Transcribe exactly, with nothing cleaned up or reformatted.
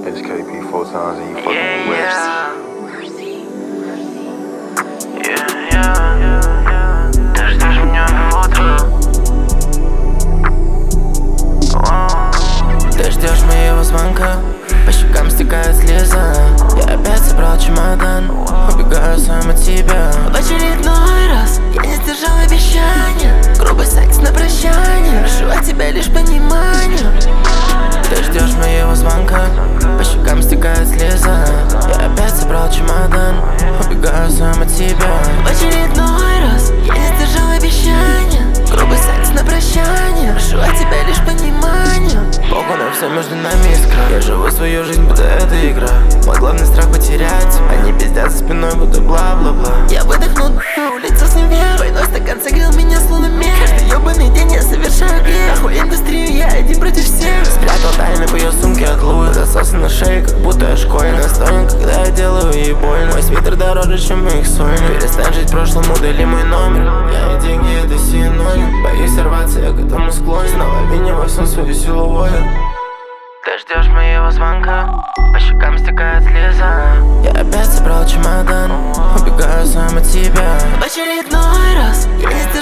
S K P four times and you fucking with West. Yeah, yeah, yeah. Ты ждешь меня в утро. Ты ждешь моего звонка, по щекам стекает слеза. Я опять собрал чемодан, убегаю сам от тебя. В очередной раз я не сдержал обещания. Грубый секс на прощание, прошу от тебя лишь понимания. Ты ждешь моего звонка, по щекам стекает слеза. Я опять собрал чемодан, убегаю сам от тебя. В очередной раз я не сдержал обещания. Грубый секс на прощание, прошу от тебя лишь понимания. Похуй на все, между нами искра. Я живу свою жизнь, будто это игра. Мой главный страх потерять. Они пиздят за спиной, будто бла-бла-бла. Я выдохнул, на улице снег. Двойной стакан согрел меня словно мех. Каждый ебаный день я совершаю грех. Нахуй индустрию, я один против всех. Спрятал тайны в ее сумке от Луи. Засосы на шее, как будто я школьник. Настроен, когда я делаю ей больно. Мой свитер дороже, чем их сольник. Перестань жить прошлым, удали мой номер. Я и деньги, это синоним. Боюсь сорваться, я к этому склонен. Снова вини во всем свою силу воли. Ты ждешь моего звонка, по щекам стекает слеза. Я опять собрал чемодан, убегаю сам от тебя. В очередной раз я не